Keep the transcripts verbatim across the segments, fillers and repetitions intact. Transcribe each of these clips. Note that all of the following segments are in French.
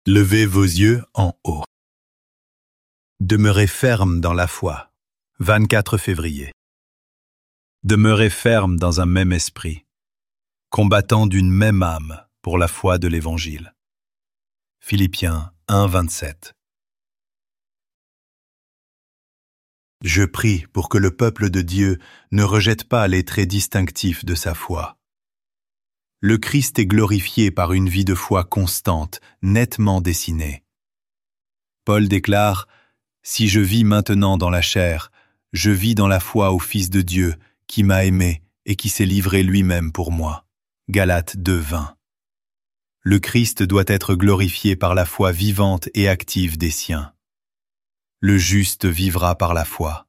Levez vos yeux en haut. Demeurez ferme dans la foi. vingt-quatre février. Demeurez ferme dans un même esprit, combattant d'une même âme pour la foi de l'Évangile. Philippiens un, vingt-sept. Je prie pour que le peuple de Dieu ne rejette pas les traits distinctifs de sa foi. Le Christ est glorifié par une vie de foi constante, nettement dessinée. Paul déclare « Si je vis maintenant dans la chair, je vis dans la foi au Fils de Dieu, qui m'a aimé et qui s'est livré lui-même pour moi. » Galates deux, vingt. Le Christ doit être glorifié par la foi vivante et active des siens. Le juste vivra par la foi.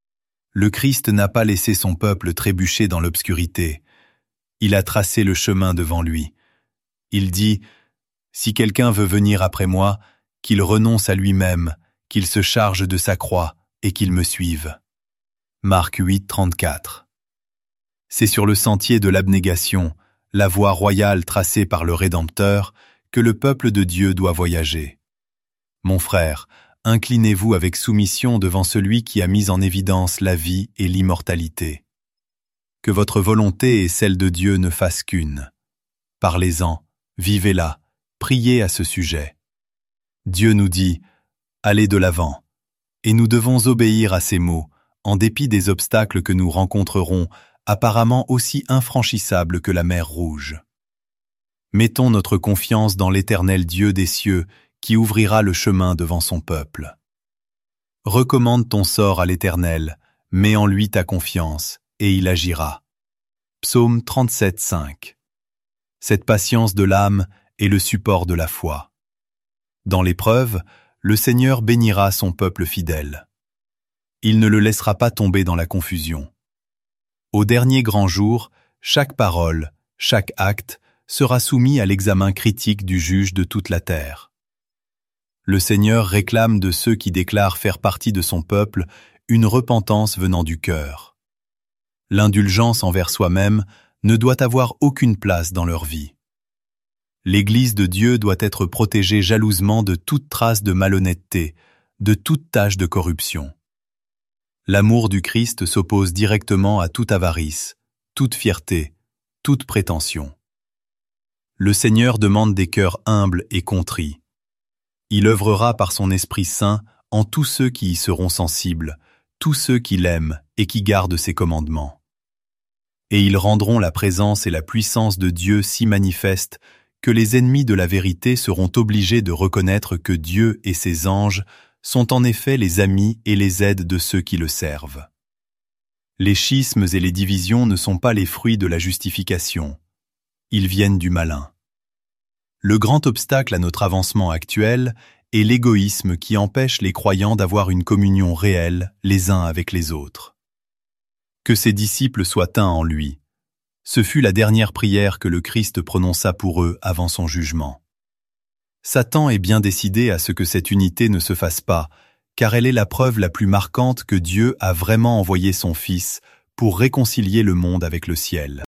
Le Christ n'a pas laissé son peuple trébucher dans l'obscurité. Il a tracé le chemin devant lui. Il dit « Si quelqu'un veut venir après moi, qu'il renonce à lui-même, qu'il se charge de sa croix et qu'il me suive. » Marc huit, trente-quatre. C'est sur le sentier de l'abnégation, la voie royale tracée par le Rédempteur, que le peuple de Dieu doit voyager. Mon frère, inclinez-vous avec soumission devant celui qui a mis en évidence la vie et l'immortalité. Que votre volonté et celle de Dieu ne fassent qu'une. Parlez-en, vivez-la, priez à ce sujet. Dieu nous dit « Allez de l'avant », et nous devons obéir à ces mots, en dépit des obstacles que nous rencontrerons, apparemment aussi infranchissables que la mer Rouge. Mettons notre confiance dans l'Éternel Dieu des cieux, qui ouvrira le chemin devant son peuple. Recommande ton sort à l'Éternel, mets en lui ta confiance, et il agira. Psaume trente-sept, cinq. Cette patience de l'âme est le support de la foi. Dans l'épreuve, le Seigneur bénira son peuple fidèle. Il ne le laissera pas tomber dans la confusion. Au dernier grand jour, chaque parole, chaque acte sera soumis à l'examen critique du juge de toute la terre. Le Seigneur réclame de ceux qui déclarent faire partie de son peuple une repentance venant du cœur. L'indulgence envers soi-même ne doit avoir aucune place dans leur vie. L'Église de Dieu doit être protégée jalousement de toute trace de malhonnêteté, de toute tache de corruption. L'amour du Christ s'oppose directement à toute avarice, toute fierté, toute prétention. Le Seigneur demande des cœurs humbles et contrits. Il œuvrera par son Esprit Saint en tous ceux qui y seront sensibles, tous ceux qui l'aiment et qui gardent ses commandements. Et ils rendront la présence et la puissance de Dieu si manifestes que les ennemis de la vérité seront obligés de reconnaître que Dieu et ses anges sont en effet les amis et les aides de ceux qui le servent. Les schismes et les divisions ne sont pas les fruits de la justification. Ils viennent du malin. Le grand obstacle à notre avancement actuel est l'égoïsme qui empêche les croyants d'avoir une communion réelle les uns avec les autres. Que ses disciples soient un en lui. Ce fut la dernière prière que le Christ prononça pour eux avant son jugement. Satan est bien décidé à ce que cette unité ne se fasse pas, car elle est la preuve la plus marquante que Dieu a vraiment envoyé son Fils pour réconcilier le monde avec le ciel.